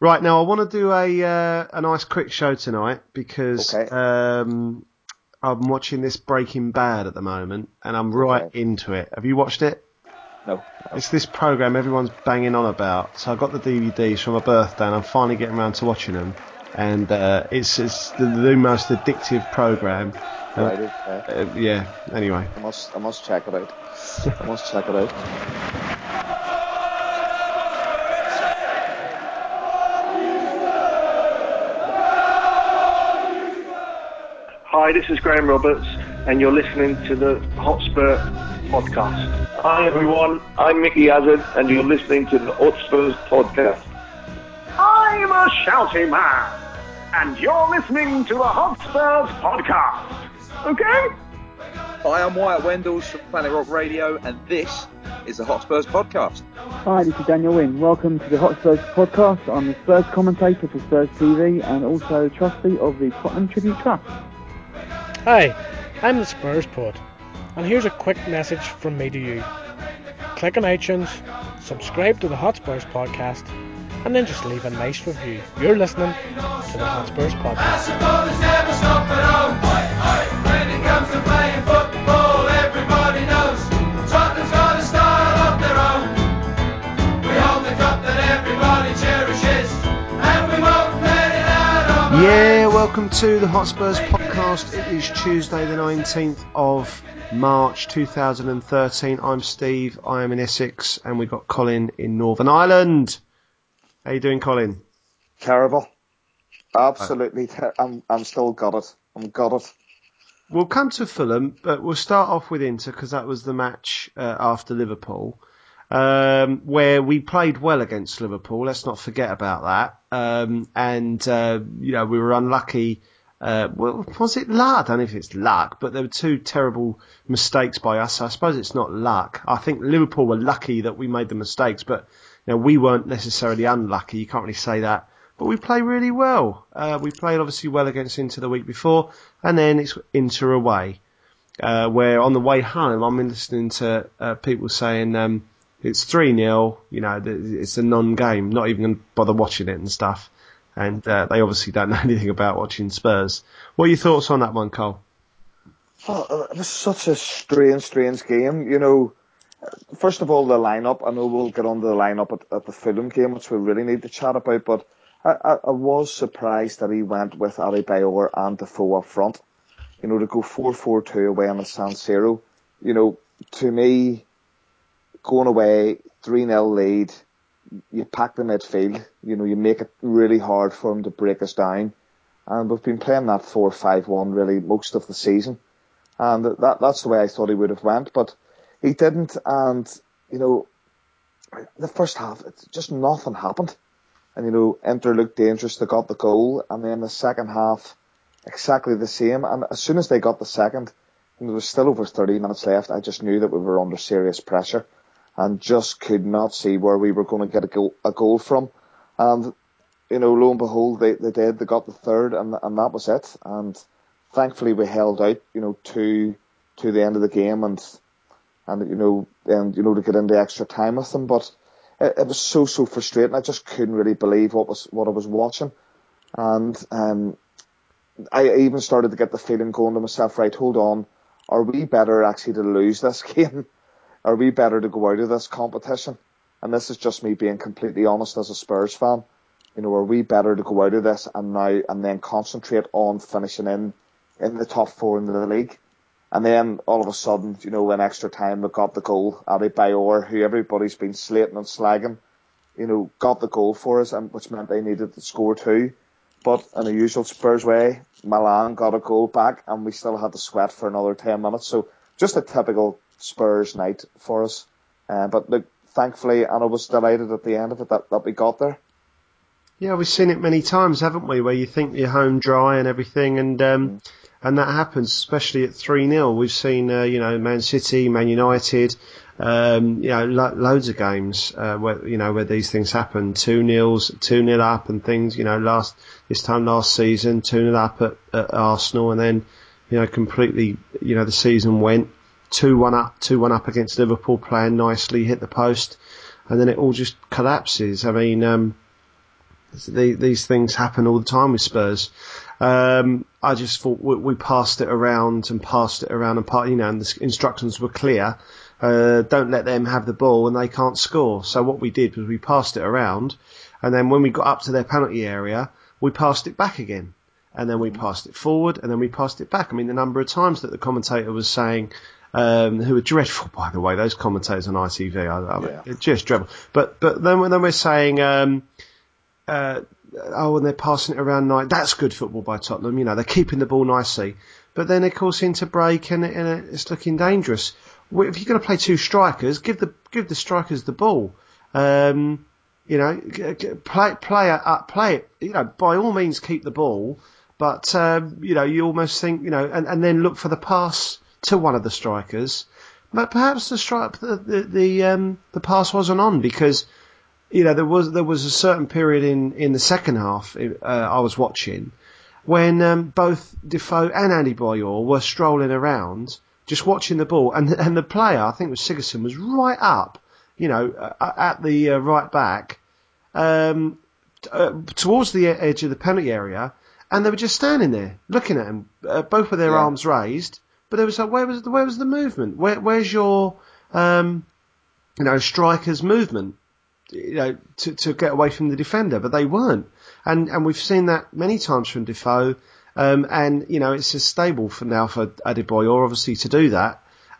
Right, now I want to do a nice quick show tonight because I'm watching this Breaking Bad at the moment and I'm right into it. Have you watched it? No. It's this program everyone's banging on about. So I got the DVDs for my birthday and I'm finally getting around to watching them. And it's the most addictive program. Yeah. Anyway, I must check it out. I must check it out. Hi, this is Graham Roberts, and you're listening to the Hotspur Podcast. Hi everyone, I'm Mickey Hazard, and you're listening to the Hotspurs Podcast. I'm a shouty man, and you're listening to the Hotspurs Podcast. Okay? Hi, I'm Wyatt Wendell from Planet Rock Radio, and this is the Hotspurs Podcast. Hi, this is Daniel Wynn. Welcome to the Hotspurs Podcast. I'm the Spurs commentator for Spurs TV and also trustee of the Tottenham Tribute Trust. Hi, I'm the Spurs Pod, and here's a quick message from me to you. Click on iTunes, subscribe to the Hotspurs Podcast, and then just leave a nice review. You're listening to the Hotspurs Podcast. When it comes to playing football, everybody knows Tottenham's got a style of their own. We hold the cup that everybody cherishes, and we won't let it out of Yeah, welcome to the Hotspurs Podcast. It is Tuesday the 19th of March 2013. I'm Steve, I am in Essex, and we've got Colin in Northern Ireland. How you doing, Colin? Terrible. Absolutely. I'm still got it. I'm got it. We'll come to Fulham, but we'll start off with Inter because that was the match after Liverpool, where we played well against Liverpool. Let's not forget about that. We were unlucky. Was it luck? I don't know if it's luck, but there were two terrible mistakes by us. I suppose it's not luck. I think Liverpool were lucky that we made the mistakes, but we weren't necessarily unlucky. You can't really say that. But we played really well. We played obviously well against Inter the week before, and then it's Inter away, where on the way home I'm listening to people saying it's 3-0, it's a non-game, not even going to bother watching it and stuff. And they obviously don't know anything about watching Spurs. What are your thoughts on that one, Cole? Oh, it was such a strange game. First of all, the lineup. I know we'll get on to the lineup at the Fulham game, which we really need to chat about, but I was surprised that he went with Adebayor and Defoe up front. To go 4-4-2 away on the San Siro. To me, going away, 3-0 lead, you pack the midfield, you make it really hard for him to break us down. And we've been playing that 4-5-1 really most of the season. And that's the way I thought he would have went, but he didn't. And, the first half, just nothing happened. And, Inter looked dangerous, they got the goal. And then the second half, exactly the same. And as soon as they got the second, and there was still over 30 minutes left, I just knew that we were under serious pressure. And just could not see where we were going to get a goal from. And, lo and behold, they did. They got the third, and that was it. And thankfully we held out, to the end of the game and to get into extra time with them. But it was so frustrating. I just couldn't really believe what I was watching. And I even started to get the feeling going to myself, right, hold on, are we better actually to lose this game? Are we better to go out of this competition? And this is just me being completely honest as a Spurs fan. Are we better to go out of this and then concentrate on finishing in the top four in the league? And then all of a sudden, in extra time, we got the goal. Adebayor, who everybody's been slating and slagging, got the goal for us, and which meant they needed to score two. But in the usual Spurs way, Milan got a goal back, and we still had to sweat for another 10 minutes. So just a typical Spurs night for us. But look, thankfully, and I was delighted at the end of it that we got there. Yeah, we've seen it many times, haven't we, where you think you're home dry and everything, and that happens, especially at 3-0. We've seen, Man City, Man United, loads of games where these things happen. 2-0 up and things. This time last season, 2-0 up at Arsenal, and then completely the season went 2-1 up against Liverpool, playing nicely, hit the post, and then it all just collapses. I mean, These things happen all the time with Spurs. I just thought we passed it around and and the instructions were clear. Don't let them have the ball and they can't score. So what we did was we passed it around, and then when we got up to their penalty area, we passed it back again. And then we passed it forward, and then we passed it back. I mean, the number of times that the commentator was saying, who are dreadful, by the way, those commentators on ITV, they're just dreadful. But then we're saying, and they're passing it around nice. That's good football by Tottenham. They're keeping the ball nicely. But then, of course, into break, and it's looking dangerous. If you're going to play two strikers, give the strikers the ball. Play it. By all means, keep the ball. But, you almost think, and then look for the pass to one of the strikers. But perhaps the pass wasn't on because, there was a certain period in the second half, I was watching when, both Defoe and Andy Boyor were strolling around, just watching the ball. And the player, I think it was Sigurdsson, was right up, at the right back, towards the edge of the penalty area. And they were just standing there, looking at him, both with their arms raised. But there was like, where was the movement? Where's your, striker's movement, to get away from the defender? But they weren't. And we've seen that many times from Defoe. It's a stable for Adebayor, obviously, to do that.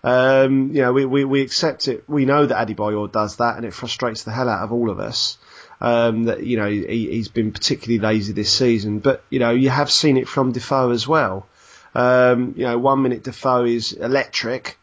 We accept it. We know that Adebayor does that, and it frustrates the hell out of all of us. That he's been particularly lazy this season, but you have seen it from Defoe as well. 1 minute Defoe is electric,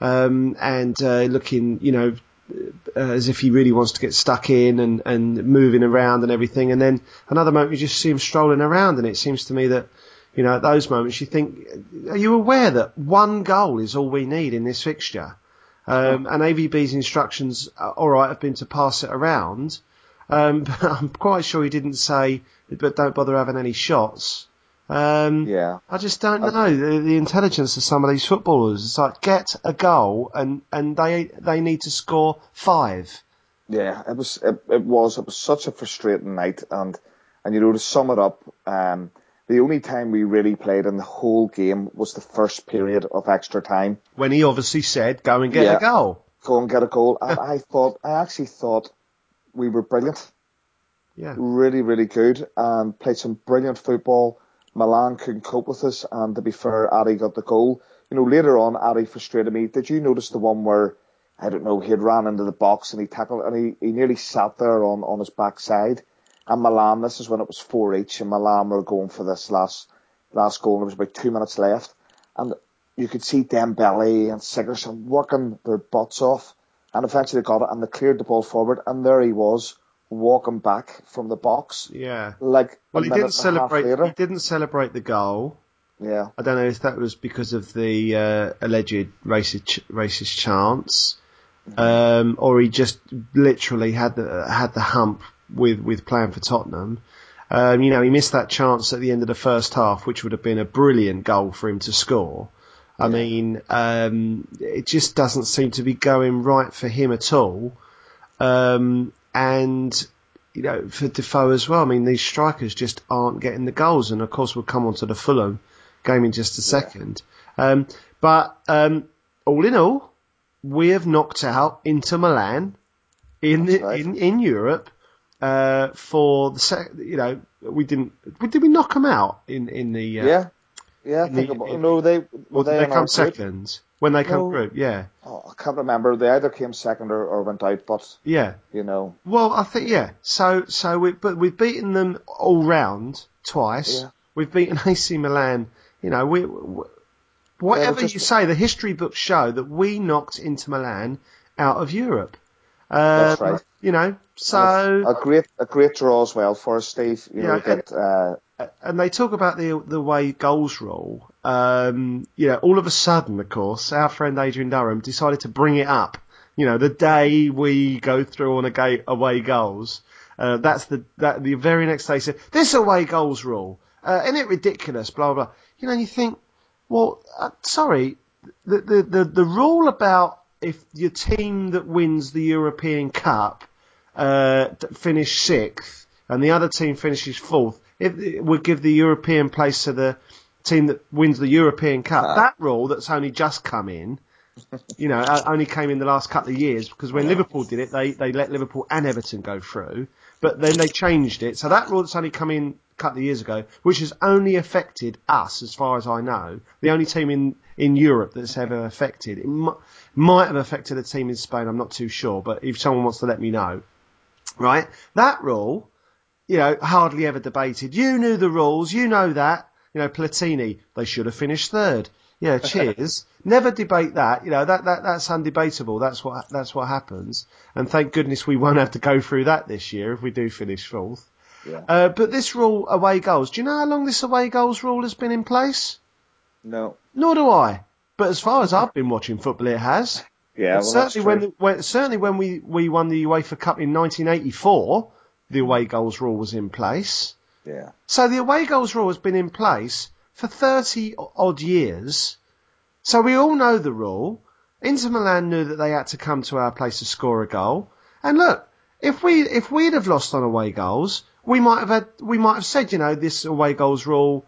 and looking as if he really wants to get stuck in and moving around and everything, and then another moment you just see him strolling around, and it seems to me that at those moments you think, are you aware that one goal is all we need in this fixture? And AVB's instructions, all right, have been to pass it around. But I'm quite sure he didn't say, but don't bother having any shots. I just don't know the intelligence of some of these footballers. It's like, get a goal and they need to score 5. Yeah, it was such a frustrating night, and to sum it up, the only time we really played in the whole game was the first period of extra time. When he obviously said, go and get a goal. Go and get a goal. And I actually thought we were brilliant. Yeah. Really, really good, and played some brilliant football. Milan couldn't cope with us, and to be fair, Addy got the goal. Later on, Addy frustrated me. Did you notice the one where, I don't know, he had ran into the box and he tackled, and he nearly sat there on his backside? And Milan, this is when it was 4 each, and Milan were going for this last goal, and there was about 2 minutes left. And you could see Dembele and Sigurdsson working their butts off, and eventually they got it, and they cleared the ball forward, and there he was, walking back from the box. Yeah. He didn't celebrate. He didn't celebrate the goal. Yeah. I don't know if that was because of the alleged racist chants, or he just literally had the hump with playing for Tottenham. He missed that chance at the end of the first half, which would have been a brilliant goal for him to score. I mean, it just doesn't seem to be going right for him at all. And for Defoe as well. I mean, these strikers just aren't getting the goals, and of course we'll come on to the Fulham game in just a second. But all in all, we have knocked out Inter Milan in Europe for the did we knock them out in the I think they come second when they come group. Yeah. Oh, I can't remember. They either came second or went out, but Well, I think So we've beaten them all round twice. Yeah. We've beaten AC Milan. Whatever you say, the history books show that we knocked Inter Milan out of Europe. That's right. So a great draw as well for us, Steve. And they talk about the way goals roll. All of a sudden, of course, our friend Adrian Durham decided to bring it up. The day we go through on away goals, that's the very next day he said, this away goals rule, isn't it ridiculous? Blah blah. You think, well, sorry, the rule about if your team that wins the European Cup finish 6th and the other team finishes fourth, it would give the European place to the team that wins the European Cup. That rule that's only just come in, only came in the last couple of years, because when Liverpool did it, they let Liverpool and Everton go through, but then they changed it. So that rule that's only come in a couple of years ago, which has only affected us, as far as I know, the only team in Europe that's ever affected. It might have affected a team in Spain, I'm not too sure, but if someone wants to let me know. Right? That rule, hardly ever debated. You knew the rules, you know that. Platini, they should have finished third. Yeah, cheers. Never debate that. That's undebatable. That's what happens. And thank goodness we won't have to go through that this year if we do finish fourth. Yeah. But this rule, away goals, do you know how long this away goals rule has been in place? No. Nor do I. But as far as I've been watching football, it has. Yeah, well, certainly when we won the UEFA Cup in 1984, the away goals rule was in place. Yeah. So the away goals rule has been in place for 30 odd years. So we all know the rule. Inter Milan knew that they had to come to our place to score a goal. And look, if we'd have lost on away goals, we might have said, this away goals rule,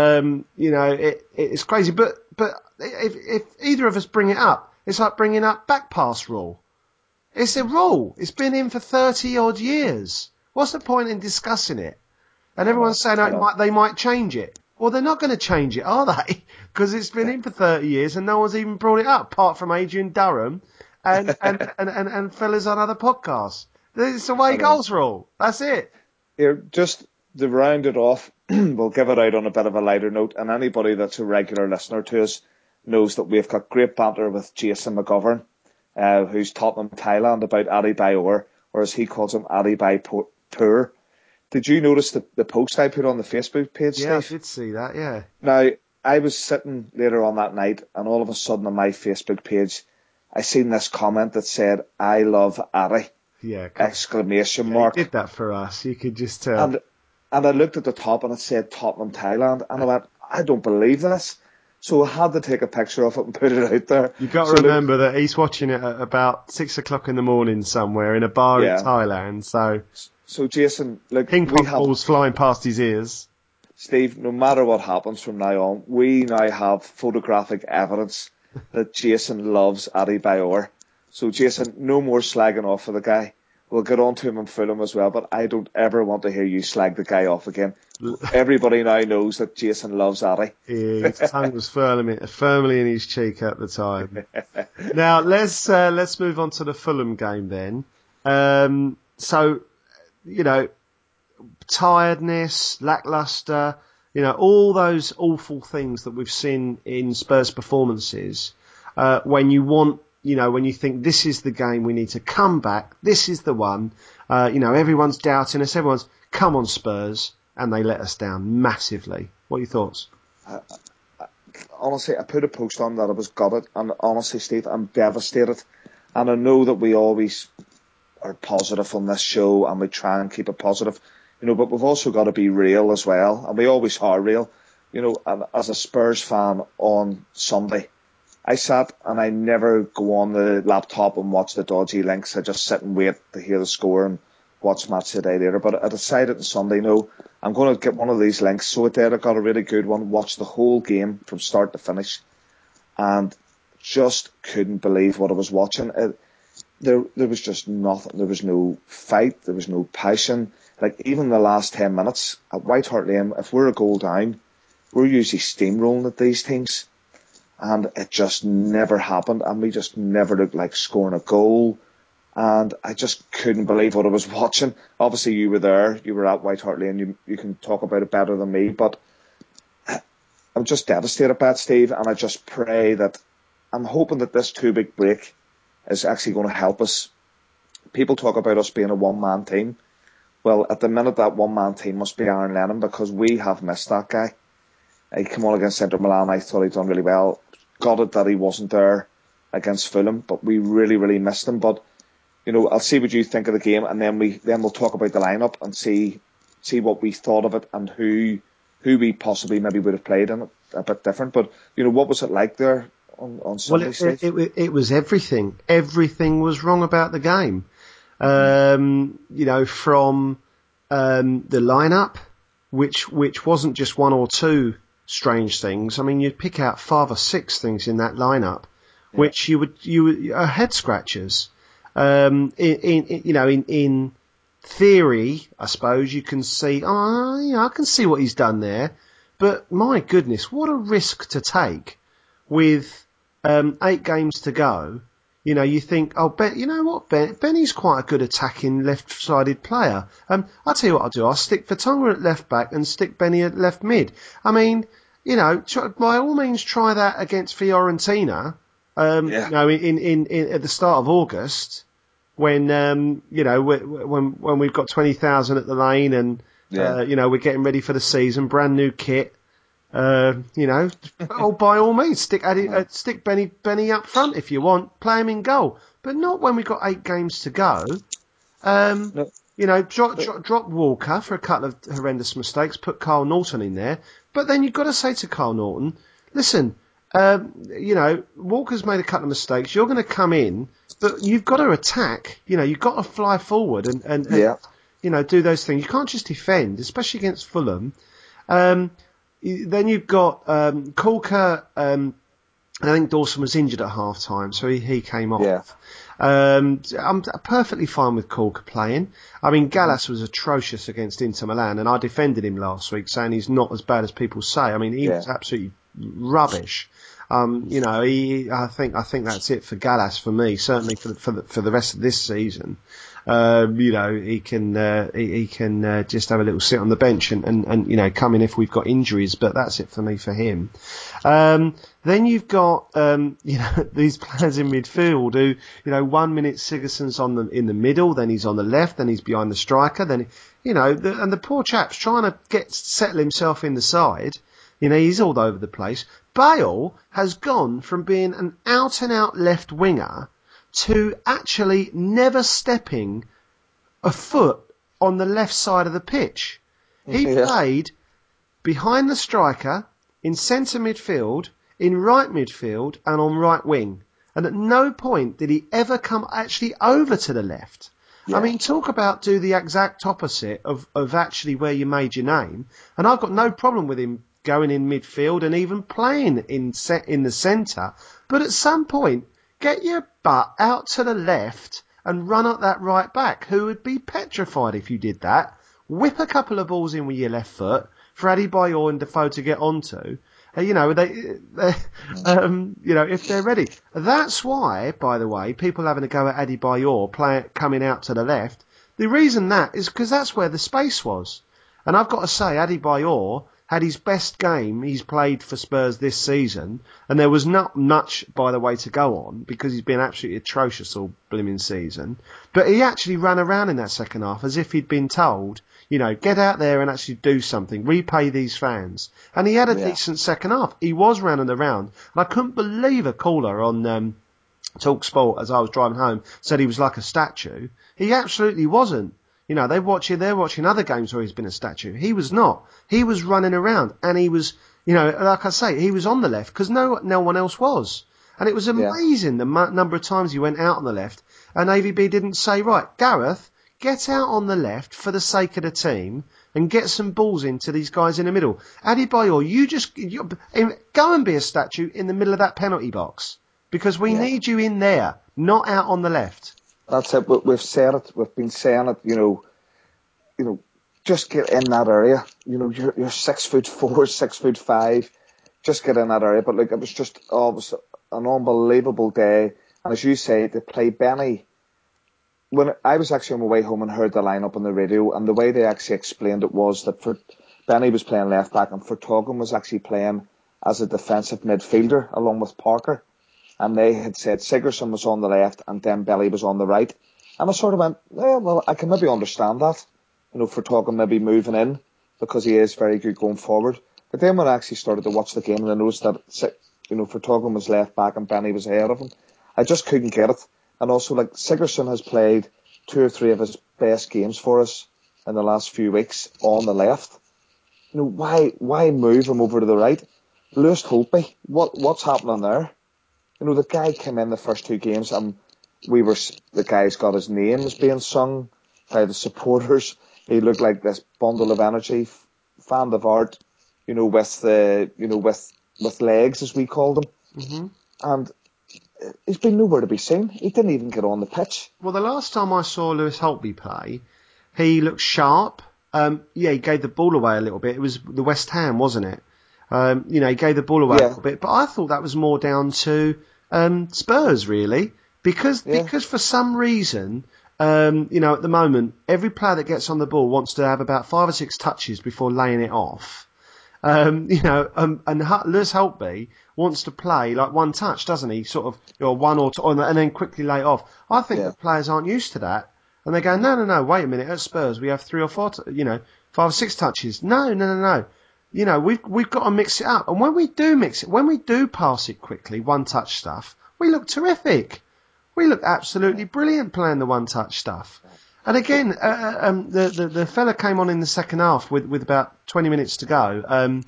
it's crazy. But if either of us bring it up, it's like bringing up back pass rule. It's a rule. It's been in for 30 odd years. What's the point in discussing it? And everyone's saying they might change it. Well, they're not going to change it, are they? Because it's been in for 30 years and no one's even brought it up, apart from Adrian Durham and fellas on other podcasts. It's the away goals rule. That's it. Here, just to round it off, we'll give it out on a bit of a lighter note. And anybody that's a regular listener to us knows that we've got great banter with Jason McGovern, who's Tottenham Thailand, about Adebayor, or as he calls him, Adebayor. Did you notice the post I put on the Facebook page, Steve? Yeah, I did see that, yeah. Now, I was sitting later on that night, and all of a sudden on my Facebook page, I seen this comment that said, "I love Adi." Yeah. Exclamation mark. You did that for us, you could just tell. And I looked at the top and it said Tottenham Thailand, and I went, I don't believe this. So I had to take a picture of it and put it out there. You've got to remember that he's watching it at about 6 o'clock in the morning somewhere in a bar in Thailand, So, Jason, look, ping pong balls flying past his ears. Steve, no matter what happens from now on, we now have photographic evidence that Jason loves Adebayor. So, Jason, no more slagging off for the guy. We'll get on to him and Fulham as well, but I don't ever want to hear you slag the guy off again. Everybody now knows that Jason loves Adi. Yeah, his tongue was firmly in his cheek at the time. Now, let's move on to the Fulham game then. Tiredness, lackluster, all those awful things that we've seen in Spurs performances, when you think this is the game, we need to come back, this is the one, everyone's doubting us, everyone's, come on Spurs, and they let us down massively. What are your thoughts? Honestly, I put a post on that I was gutted, and honestly, Steve, I'm devastated. And I know that we always are positive on this show, and we try and keep it positive, but we've also got to be real as well, and we always are real. And as a Spurs fan on Sunday, I sat and I never go on the laptop and watch the dodgy links. I just sit and wait to hear the score and watch Match of the Day later. But I decided on Sunday, no, I'm going to get one of these links. So I did. I got a really good one, watched the whole game from start to finish, and just couldn't believe what I was watching. There was just nothing. There was no fight. There was no passion. Like, even the last 10 minutes at White Hart Lane, if we're a goal down, we're usually steamrolling at these teams. And it just never happened. And we just never looked like scoring a goal. And I just couldn't believe what I was watching. Obviously, you were there. You were at White Hart Lane. You can talk about it better than me. But I'm just devastated by it, Steve. And I just pray that, I'm hoping that this 2-week break is actually going to help us. People talk about us being a one-man team. Well, at the minute, that one-man team must be Aaron Lennon, because we have missed that guy. He came on against Inter Milan. I thought he'd done really well. Gutted that he wasn't there against Fulham, but we really, really missed him. But, I'll see what you think of the game, and then we'll talk about the lineup and see what we thought of it and who we possibly maybe would have played in it a bit different. But, what was it like there on Sunday, Steve? It was everything. Everything was wrong about the game. From the lineup, which wasn't just one or two strange things. I mean, you'd pick out 5 or 6 things in that lineup, which you would are head scratchers. In theory, I suppose you can see, I can see what he's done there. But my goodness, what a risk to take with 8 games to go. You know, you think, you know what, Benny's quite a good attacking left-sided player. I'll tell you what I'll do. I'll stick Vertonghen at left back and stick Benny at left mid. I mean, you know, by all means try that against Fiorentina. You know, in at the start of August, when you know when we've got 20,000 at the lane and you know we're getting ready for the season, brand new kit. You know, by all means, stick Benny up front if you want, play him in goal, but not when we've got 8 games to go. You know, drop Walker for a couple of horrendous mistakes, put Kyle Naughton in there, but then you've got to say to Kyle Naughton, listen, you know, Walker's made a couple of mistakes, you're going to come in, but you've got to attack, you know, you've got to fly forward and you know, do those things. You can't just defend, especially against Fulham. Then you've got Corker. I think Dawson was injured at half time, so he came off. Yeah. I'm perfectly fine with Corker playing. I mean, Gallas was atrocious against Inter Milan, and I defended him last week, saying he's not as bad as people say. I mean, he was absolutely rubbish. You know, I think that's it for Gallas for me. Certainly for the rest of this season. You know, he can just have a little sit on the bench and you know, come in if we've got injuries, but that's it for me for him. Then you've got, you know, these players in midfield who, you know, 1 minute Sigurdsson's in the middle, then he's on the left, then he's behind the striker, then, you know, and the poor chap's trying to settle himself in the side. You know, he's all over the place. Bale has gone from being an out and out left winger to actually never stepping a foot on the left side of the pitch. He played behind the striker, in centre midfield, in right midfield, and on right wing. And at no point did he ever come actually over to the left. I mean, talk about do the exact opposite of actually where you made your name. And I've got no problem with him going in midfield and even playing in the centre. But at some point, get your butt out to the left and run up that right back, who would be petrified if you did that. Whip a couple of balls in with your left foot for Adebayor and Defoe to get onto. You know, you know, if they're ready. That's why, by the way, people having a go at Adebayor coming out to the left. The reason that is because that's where the space was. And I've got to say, Adebayor had his best game he's played for Spurs this season, and there was not much, by the way, to go on, because he's been absolutely atrocious all blooming season. But he actually ran around in that second half as if he'd been told, you know, get out there and actually do something, repay these fans. And he had a decent second half. He was running around. And I couldn't believe a caller on TalkSport as I was driving home said he was like a statue. He absolutely wasn't. You know, they're watching other games where he's been a statue. He was not. He was running around, and he was, you know, like I say, he was on the left because no one else was. And it was amazing the number of times he went out on the left, and AVB didn't say, right, Gareth, get out on the left for the sake of the team and get some balls into these guys in the middle. Adebayor, you go and be a statue in the middle of that penalty box because we need you in there, not out on the left. That's it. We've said it. We've been saying it. You know, just get in that area. You know, you're 6'4", 6'5". Just get in that area. But like, it was an unbelievable day. And as you say, to play Benny. When I was actually on my way home and heard the lineup on the radio, and the way they actually explained it was that Benny was playing left back, and Vertonghen was actually playing as a defensive midfielder along with Parker. And they had said Sigurdsson was on the left and Dembele was on the right. And I sort of went, well, I can maybe understand that. You know, Vertonghen maybe moving in because he is very good going forward. But then when I actually started to watch the game and I noticed that, you know, Vertonghen was left back and Benny was ahead of him, I just couldn't get it. And also, like, Sigurdsson has played 2 or 3 of his best games for us in the last few weeks on the left. You know, why move him over to the right? Lewis Holtby, what's happening there? You know, the guy came in the first 2 games and the guy's got his name was being sung by the supporters. He looked like this bundle of energy, fan of art, with legs, as we called him. Mm-hmm. And he's been nowhere to be seen. He didn't even get on the pitch. Well, the last time I saw Lewis Holtby play, he looked sharp. He gave the ball away a little bit. It was the West Ham, wasn't it? He gave the ball away a little bit. But I thought that was more down to Spurs, really. Because for some reason, at the moment, every player that gets on the ball wants to have about 5 or 6 touches before laying it off. And Lewis Holtby wants to play like one touch, doesn't he? Sort of, one or two, and then quickly lay it off. I think the players aren't used to that. And they go, no, wait a minute, at Spurs we have 3 or 4, 5 or 6 touches. No. We've got to mix it up. And when we do mix it, when we do pass it quickly, one touch stuff, we look terrific. We look absolutely brilliant playing the one touch stuff. And again, the fella came on in the second half with about 20 minutes to go.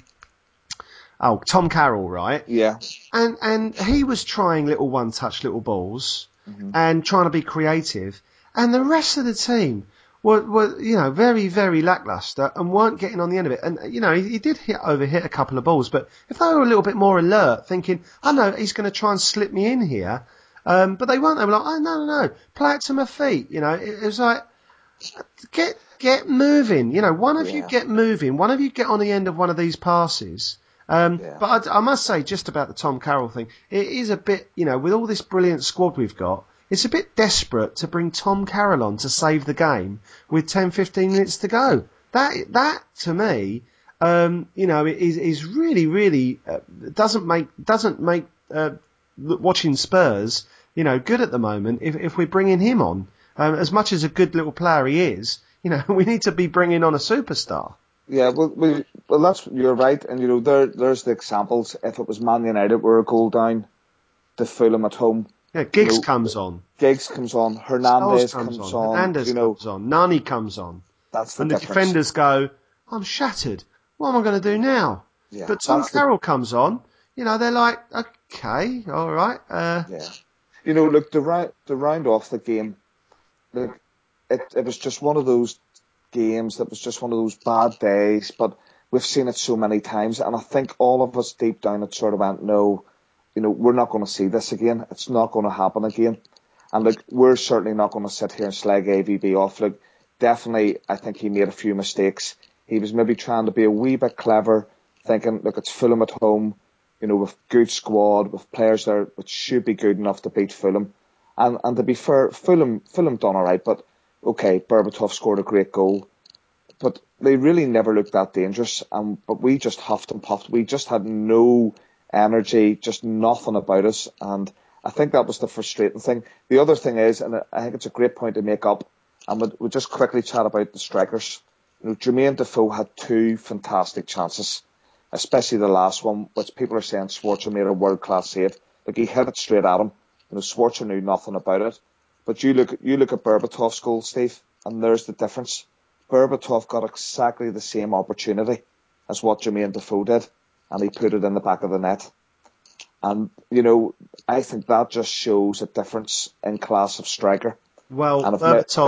Tom Carroll, right? Yeah. And he was trying little one-touch little balls and trying to be creative. And the rest of the team were very, very lackluster and weren't getting on the end of it. And, he did hit a couple of balls, but if they were a little bit more alert, thinking, I know he's going to try and slip me in here. But they weren't. They were like, oh, no, play it to my feet. It was like, get moving. One of you get moving. One of you get on the end of one of these passes. But I must say, just about the Tom Carroll thing, it is a bit, with all this brilliant squad we've got, it's a bit desperate to bring Tom Carroll on to save the game with 10, 15 minutes to go. That to me, is really, really doesn't make watching Spurs, good at the moment if we're bringing him on. As much as a good little player he is, we need to be bringing on a superstar. Yeah, well, you're right, and there's the examples. If it was Man United, we're a goal down to Fulham at home. Yeah, Giggs comes on. Hernandez comes on. Nani comes on. That's the and difference. The defenders go, I'm shattered. What am I going to do now? Yeah, but Tom Carroll comes on. They're like, okay, all right. Look, the round off the game, look, it was just one of those games that was just one of those bad days, but we've seen it so many times, and I think all of us deep down had sort of went, no, we're not going to see this again. It's not going to happen again. And look, we're certainly not going to sit here and slag AVB off. Look, definitely, I think he made a few mistakes. He was maybe trying to be a wee bit clever, thinking, look, it's Fulham at home, with good squad, with players there which should be good enough to beat Fulham. And to be fair, Fulham done all right, but okay, Berbatov scored a great goal. But they really never looked that dangerous. But we just huffed and puffed. We just had no energy, just nothing about us. And I think that was the frustrating thing. The other thing is, and I think it's a great point to make up, and we'll just quickly chat about the strikers. Jermaine Defoe had 2 fantastic chances, especially the last one, which people are saying Schwarzer made a world-class save. Like, he hit it straight at him. Schwarzer knew nothing about it. But you look at Berbatov's goal, Steve, and there's the difference. Berbatov got exactly the same opportunity as what Jermaine Defoe did, and he put it in the back of the net. And, I think that just shows a difference in class of striker. Well, and if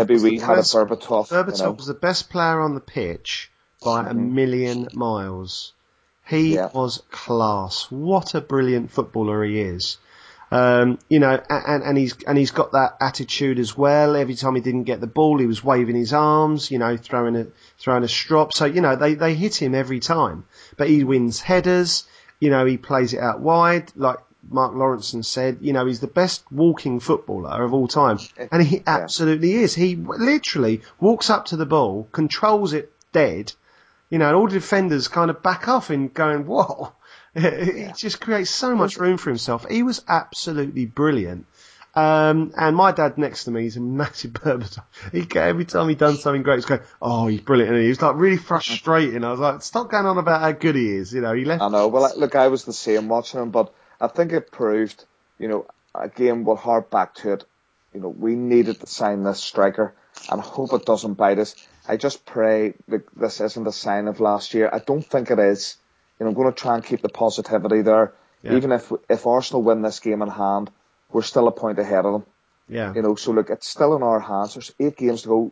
Berbatov was the best player on the pitch by a million miles. He was class. What a brilliant footballer he is. And he's got that attitude as well. Every time he didn't get the ball, he was waving his arms, throwing a strop. So, they hit him every time. But he wins headers, he plays it out wide, like Mark Lawrenson said, he's the best walking footballer of all time. And he absolutely is. He literally walks up to the ball, controls it dead, and all the defenders kind of back off and going, whoa. He just creates so much room for himself. He was absolutely brilliant. And my dad next to me is a massive Berbatov. Every time he done something great, he's going, oh, he's brilliant. And he was like really frustrating. I was like, stop going on about how good he is. He left. I know. Well, look, I was the same watching him, but I think it proved, again, we'll harp back to it. We needed to sign this striker, and I hope it doesn't bite us. I just pray that this isn't a sign of last year. I don't think it is. I'm going to try and keep the positivity there. Yeah. Even if Arsenal win this game in hand, we're still a point ahead of them. Yeah. So look, it's still in our hands. There's 8 games to go.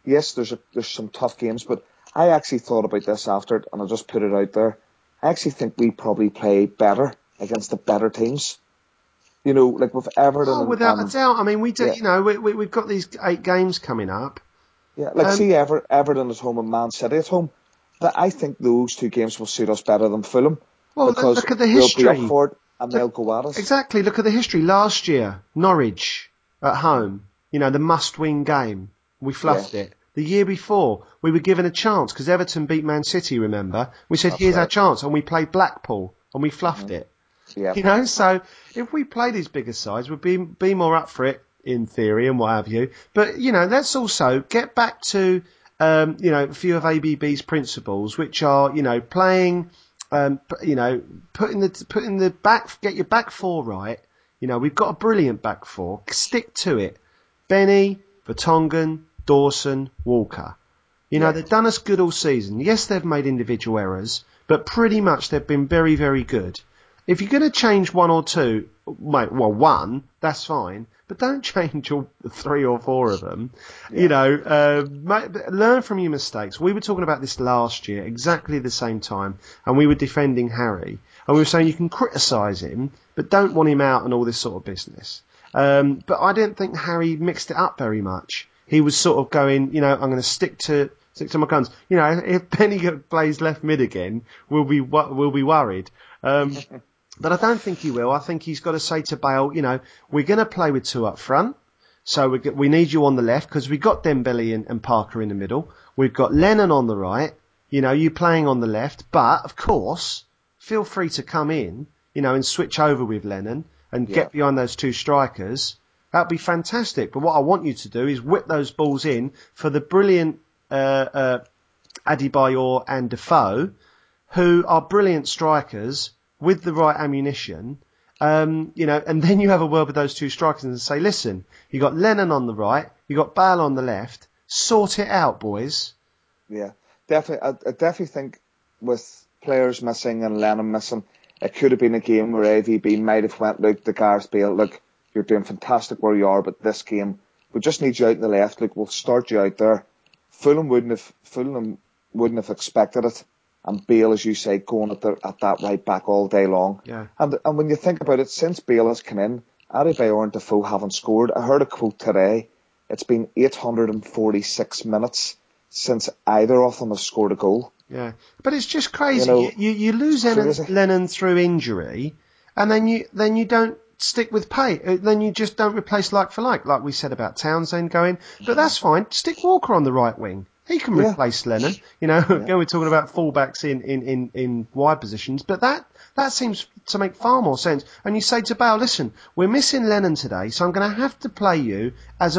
yes, there's some tough games, but I actually thought about this after it, and I'll just put it out there. I actually think we probably play better against the better teams. You know, like with Everton. Oh, without a doubt. I mean, we do. Yeah. You know, we've got these 8 games coming up. Yeah, like see Everton at home and Man City at home. I think those 2 games will suit us better than Fulham. Well, because look at the history. We'll be up for it and they'll go at us. Exactly. Look at the history. Last year, Norwich at home. You know, the must-win game. We fluffed it. The year before, we were given a chance because Everton beat Man City, remember? We said, here's our chance, and we played Blackpool, and we fluffed it. Yeah. You know, so if we play these bigger sides, we'd be more up for it, in theory, and what have you. But, you know, let's also get back to, you know, a few of ABB's principles, which are, you know, playing, you know, putting the back, get your back 4 right. You know, we've got a brilliant back 4. Stick to it. Benny, Vertonghen, Dawson, Walker. You know, they've done us good all season. Yes, they've made individual errors, but pretty much they've been very, very good. If you're going to change 1 or 2, well, 1, that's fine, but don't change all 3 or 4 of them. Yeah. You know, learn from your mistakes. We were talking about this last year, exactly the same time, and we were defending Harry, and we were saying you can criticise him, but don't want him out and all this sort of business. But I didn't think Harry mixed it up very much. He was sort of going, you know, I'm going to stick to my guns. You know, if Benny plays left mid again, we'll be worried. But I don't think he will. I think he's got to say to Bale, you know, we're going to play with 2 up front. So we need you on the left because we've got Dembele and Parker in the middle. We've got Lennon on the right. You know, you playing on the left. But, of course, feel free to come in, you know, and switch over with Lennon and get behind those 2 strikers. That'd be fantastic. But what I want you to do is whip those balls in for the brilliant Adebayor and Defoe, who are brilliant strikers with the right ammunition. You know, and then you have a word with those 2 strikers and say, listen, you got Lennon on the right, you got Bale on the left. Sort it out, boys. Yeah, definitely. I definitely think with players missing and Lennon missing, it could have been a game where AVB might have went, look, to Gareth Bale, look, you're doing fantastic where you are, but this game, we just need you out in the left. Look, we'll start you out there. Fulham wouldn't have expected it. And Bale, as you say, going at that right back all day long. Yeah. And when you think about it, since Bale has come in, Adebayor and Defoe haven't scored. I heard a quote today. It's been 846 minutes since either of them have scored a goal. Yeah, but it's just crazy. You know, you lose Lennon through injury, and then you don't stick with pay. Then you just don't replace like for like we said about Townsend going. But that's fine. Stick Walker on the right wing. He can replace Lennon. You know, again, we're talking about fullbacks in wide positions, but that seems to make far more sense. And you say to Bale, listen, we're missing Lennon today, so I'm going to have to play you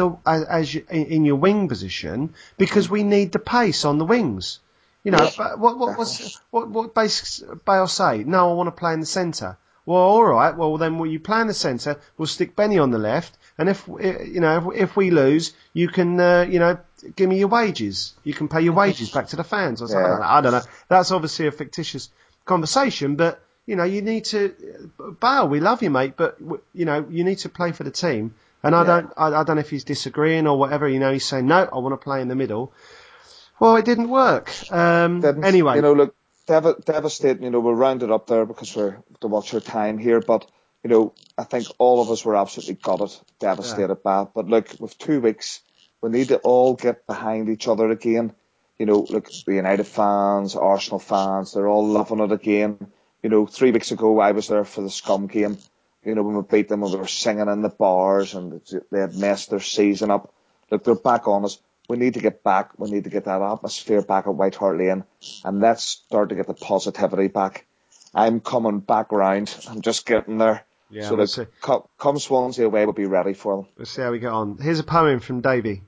in your wing position because we need the pace on the wings. You know, but what Bale say? No, I want to play in the centre. Well, all right. Well, then you play in the centre. We'll stick Benny on the left, and if we lose, you can give me your wages. You can pay your wages back to the fans or something. I don't know. That's obviously a fictitious conversation, but you know, you need to. Bale, we love you, mate, but you know, you need to play for the team. And I don't know if he's disagreeing or whatever. You know, he's saying no, I want to play in the middle. Well, it didn't work. Anyway, you know, look, devastating. You know, we'll round it up there because we're to watch our time here. But you know, I think all of us were absolutely gutted, devastated by it. But look, with 2 weeks, we need to all get behind each other again. You know, look, the United fans, Arsenal fans, they're all loving it again. You know, 3 weeks ago, I was there for the Scum game. You know, when we beat them, and we were singing in the bars, and they had messed their season up. Look, they're back on us. We need to get back. We need to get that atmosphere back at White Hart Lane, and let's start to get the positivity back. I'm coming back round. I'm just getting there. Yeah, so that come Swansea away, we'll be ready for them. Let's see how we get on. Here's a poem from Davey.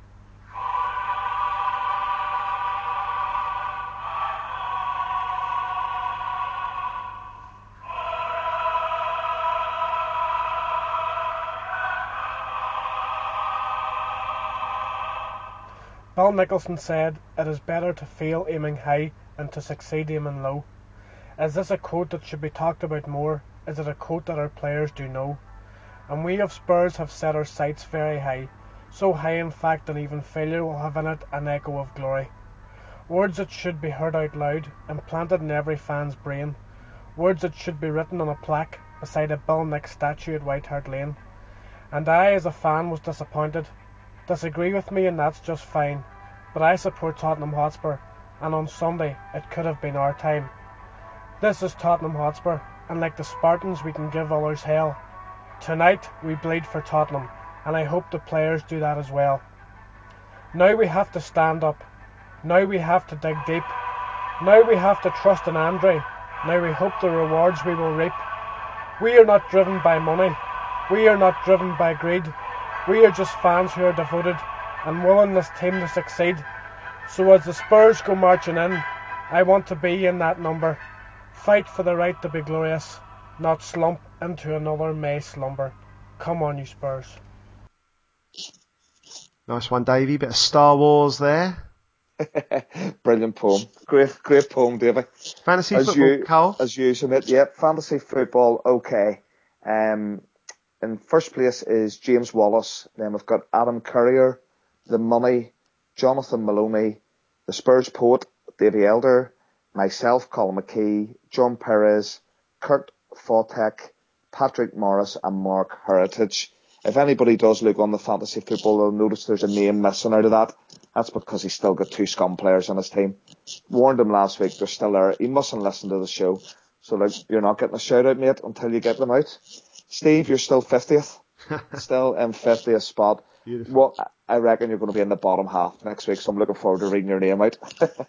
Bill Nicholson said, "It is better to fail aiming high than to succeed aiming low." Is this a quote that should be talked about more? Is it a quote that our players do know? And we of Spurs have set our sights very high. so high in fact that even failure will have in it an echo of glory. Words that should be heard out loud, implanted in every fan's brain. Words that should be written on a plaque beside a Bill Nix statue at White Hart Lane. And I, as a fan, was disappointed. Disagree with me and that's just fine, but I support Tottenham Hotspur, and on Sunday it could have been our time. This is Tottenham Hotspur, and like the Spartans we can give others hell. Tonight we bleed for Tottenham, and I hope the players do that as well. Now we have to stand up. Now we have to dig deep. Now we have to trust in Andre. Now we hope the rewards we will reap. We are not driven by money. We are not driven by greed. We are just fans who are devoted and willing this team to succeed. So as the Spurs go marching in, I want to be in that number. Fight for the right to be glorious, not slump into another May slumber. Come on, you Spurs. Nice one, Davey. Bit of Star Wars there. Brilliant poem. Great poem, Davey. Fantasy football, Carl? As usual, mate. Yep, fantasy football, okay. In first place is James Wallace. Then we've got Adam Courier, The Money, Jonathan Maloney, the Spurs Poet, Davy Elder, myself, Colin McKee, John Perez, Kurt Fotek, Patrick Morris and Mark Heritage. If anybody does look on the fantasy football, they'll notice there's a name missing out of that. That's because he's still got 2 scum players on his team. Warned him last week, they're still there. He mustn't listen to the show. So like, you're not getting a shout out, mate, until you get them out. Steve, you're still 50th. Still in 50th spot. Beautiful. Well, I reckon you're going to be in the bottom half next week, so I'm looking forward to reading your name out.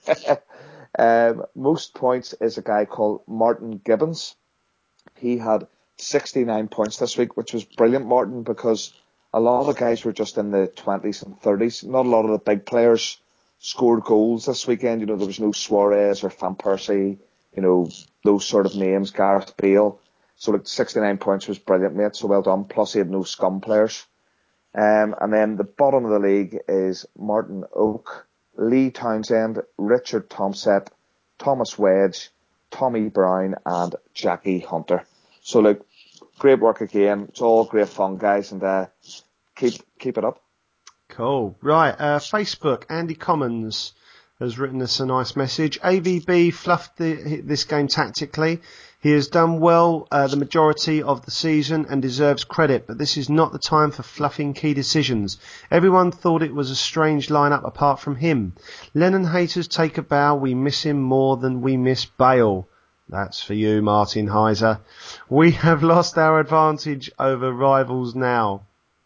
Most points is a guy called Martin Gibbons. He had 69 points this week, which was brilliant, Martin, because a lot of the guys were just in the 20s and 30s. Not a lot of the big players scored goals this weekend. You know, there was no Suarez or Van Persie, you know, those sort of names, Gareth Bale. So like 69 points was brilliant, mate. So well done. Plus he had no scum players. And then the bottom of the league is Martin Oak, Lee Townsend, Richard Tomset, Thomas Wedge, Tommy Brown and Jackie Hunter. So look, great work again. It's all great fun, guys, and keep it up. Cool. Right, Facebook, Andy Commons has written us a nice message. AVB fluffed this game tactically. He has done well the majority of the season and deserves credit, but this is not the time for fluffing key decisions. Everyone thought it was a strange lineup apart from him. Lennon haters take a bow. We miss him more than we miss Bale. That's for you, Martin Heiser. We have lost our advantage over rivals now.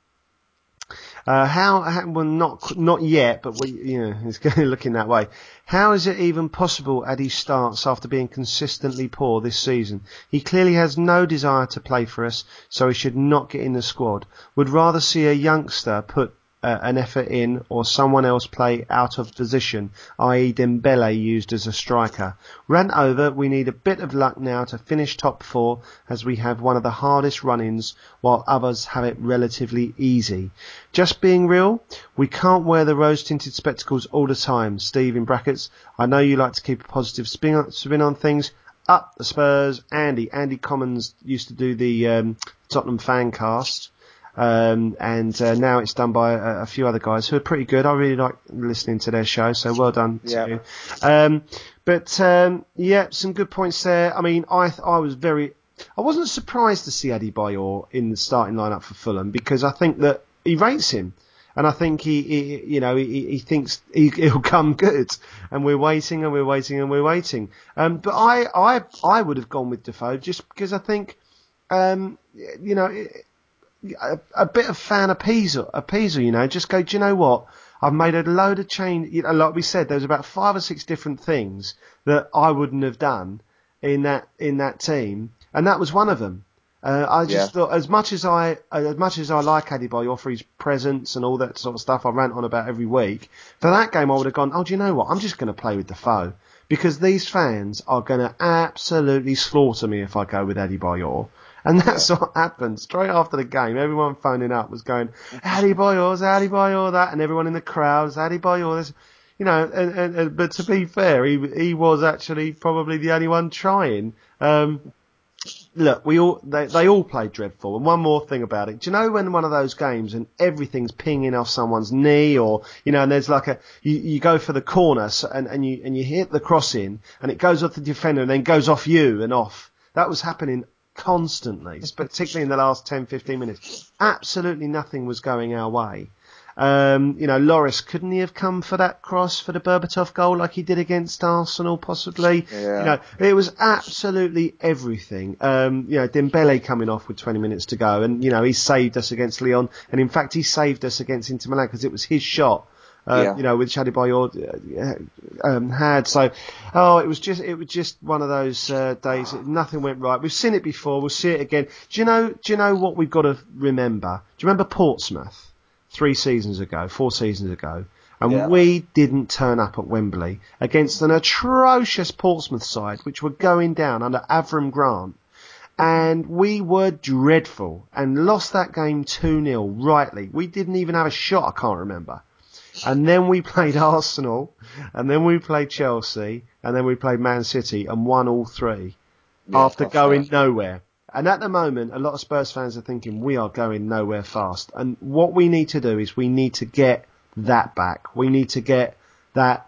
Well, not yet, but it's going to look in that way. How is it even possible Addy starts after being consistently poor this season? He clearly has no desire to play for us, so he should not get in the squad. Would rather see a youngster put an effort in or someone else play out of position, i.e. Dembele used as a striker. Rant over, we need a bit of luck now to finish top 4 as we have one of the hardest run-ins while others have it relatively easy. Just being real, we can't wear the rose-tinted spectacles all the time. Steve in brackets, I know you like to keep a positive spin on things. Up the Spurs. Andy Commons used to do the Tottenham fan cast. And now it's done by a few other guys who are pretty good. I really like listening to their show, so well done to you. Some good points there. I mean, I wasn't surprised to see Adebayor in the starting lineup for Fulham because I think that he rates him. And I think he thinks he'll come good, and we're waiting. But I would have gone with Defoe just because I think, a bit of fan appeasal, just go, do you know what? I've made a load of change. Like we said, there was about 5 or 6 different things that I wouldn't have done in that team, and that was one of them. I just thought, as much as I like Adebayor for his presence and all that sort of stuff I rant on about every week, for that game I would have gone, oh, do you know what? I'm just going to play with Defoe because these fans are going to absolutely slaughter me if I go with Adebayor. And that's what happened. Straight after the game, everyone phoning up was going, Adebayor, that, and everyone in the crowd was Adebayor, this, but to be fair, he was actually probably the only one trying. look, they all played dreadful. And one more thing about it. Do you know when one of those games and everything's pinging off someone's knee, or, you know, and there's like you go for the corner and you hit the cross in and it goes off the defender and then goes off you and off. That was happening constantly, particularly in the last 10, 15 minutes. Absolutely nothing was going our way. You know, Loris, couldn't he have come for that cross for the Berbatov goal like he did against Arsenal, possibly? Yeah. You know, it was absolutely everything. You know, Dembele coming off with 20 minutes to go, and, you know, he saved us against Lyon, and in fact he saved us against Inter Milan because it was his shot. You know, which Adebayor had. So, it was just one of those days. Nothing went right. We've seen it before. We'll see it again. Do you know what we've got to remember? Do you remember Portsmouth 4 seasons ago? And we didn't turn up at Wembley against an atrocious Portsmouth side, which were going down under Avram Grant. And we were dreadful and lost that game 2-0 rightly. We didn't even have a shot, I can't remember. And then we played Arsenal, and then we played Chelsea, and then we played Man City and won all 3 after going nowhere. And at the moment, a lot of Spurs fans are thinking we are going nowhere fast. And what we need to do is we need to get that back. We need to get that,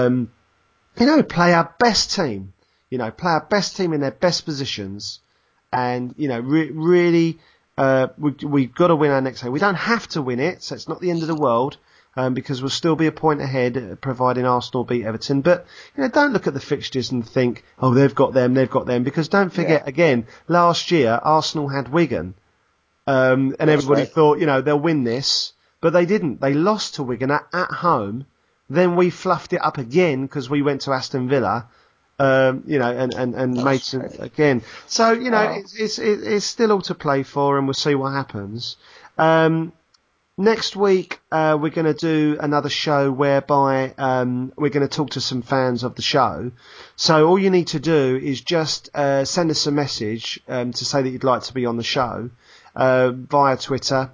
play our best team. You know, play our best team in their best positions. And, you know, really, we've got to win our next game. We don't have to win it, so it's not the end of the world. Because we'll still be a point ahead, providing Arsenal beat Everton. But, you know, don't look at the fixtures and think, oh, they've got them, because don't forget, again, last year, Arsenal had Wigan. And everybody thought, you know, they'll win this, but they didn't. They lost to Wigan at home. Then we fluffed it up again because we went to Aston Villa, you know, and made some again. So, you know, it's still all to play for, and we'll see what happens. Next week, we're going to do another show whereby we're going to talk to some fans of the show. So all you need to do is just send us a message to say that you'd like to be on the show via Twitter.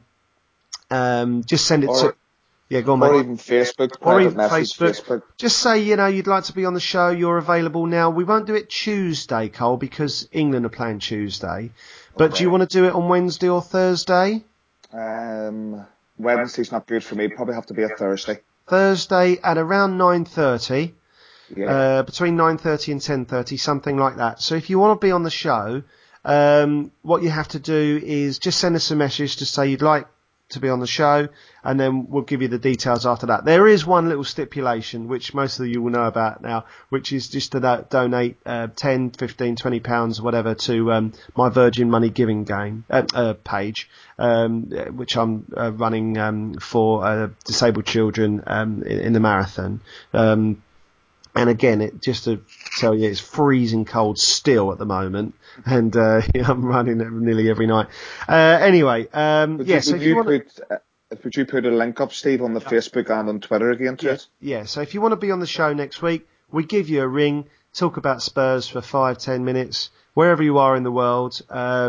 Just send it to... Yeah, go on, mate. Or even Facebook. Or even Facebook. Just say, you know, you'd like to be on the show. You're available now. We won't do it Tuesday, Cole, because England are playing Tuesday. But do you want to do it on Wednesday or Thursday? Wednesday's not good for me. Probably have to be a Thursday. Thursday at around 9:30. Yeah. Between 9:30 and 10:30, something like that. So if you want to be on the show, what you have to do is just send us a message to say you'd like to be on the show, and then we'll give you the details after that. There is one little stipulation, which most of you will know about now, which is just to donate 10, 15, 20 pounds, whatever, to my Virgin Money Giving page, which I'm running for disabled children in the marathon. And again, just to tell you, it's freezing cold still at the moment, and I'm running it nearly every night. Anyway, so would you put a link up, Steve, on the Facebook and on Twitter again to it? Yeah, so if you want to be on the show next week, we give you a ring, talk about Spurs for 5-10 minutes, wherever you are in the world,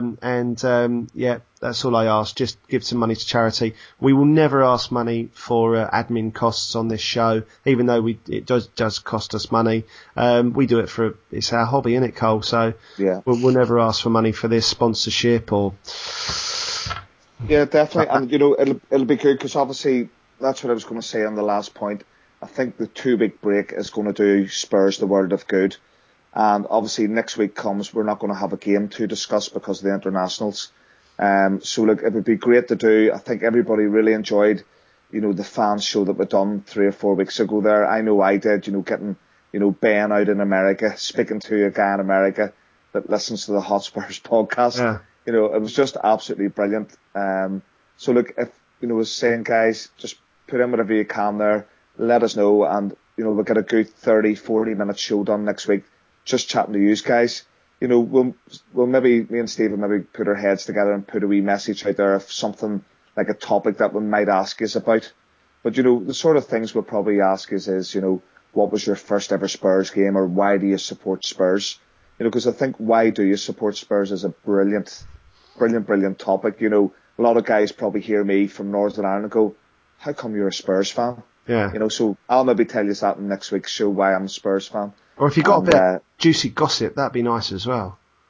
that's all I ask. Just give some money to charity. We will never ask money for admin costs on this show, even though it does cost us money. We do it it's our hobby, isn't it, Cole? So yeah, we'll never ask for money for this sponsorship or. Yeah, definitely, and you know it'll be good because obviously that's what I was going to say on the last point. I think the 2-week break is going to do Spurs the world of good. And obviously next week comes, we're not going to have a game to discuss because of the internationals. So look, it would be great to do. I think everybody really enjoyed, you know, the fans show that we done 3 or 4 weeks ago there. I know I did, you know, getting, you know, Ben out in America, speaking to a guy in America that listens to the Hotspurs podcast. Yeah. You know, it was just absolutely brilliant. So look, if, you know, I was saying, guys, just put in whatever you can there, let us know, and, you know, we'll get a good 30, 40 minute show done next week. Just chatting to you guys. You know, we'll maybe, me and Steve will maybe put our heads together and put a wee message out there of something like a topic that we might ask you about. But, you know, the sort of things we'll probably ask is, you know, what was your first ever Spurs game, or why do you support Spurs? You know, because I think why do you support Spurs is a brilliant topic. You know, a lot of guys probably hear me from Northern Ireland and go, how come you're a Spurs fan? Yeah. You know, so I'll maybe tell you that in next week's show, why I'm a Spurs fan. Or if you got a bit of juicy gossip, that'd be nice as well.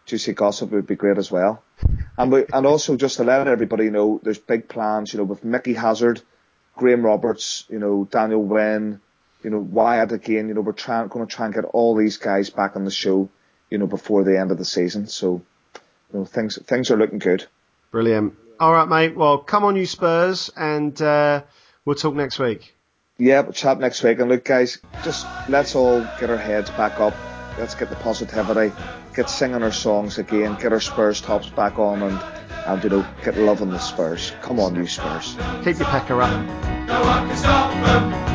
juicy gossip would be great as well. And also just to let everybody know, there's big plans, with Mickey Hazard, Graham Roberts, Daniel Wynn, Wyatt again. We're going to try and get all these guys back on the show, before the end of the season. So, things are looking good. Brilliant. All right, mate. Well, come on, you Spurs, and we'll talk next week. Yeah, we'll chat next week. And look, guys, just let's all get our heads back up. Let's get the positivity, get singing our songs again, get our Spurs tops back on, and get loving the Spurs. Come on, you Spurs. Keep your pecker up. No one can stop them.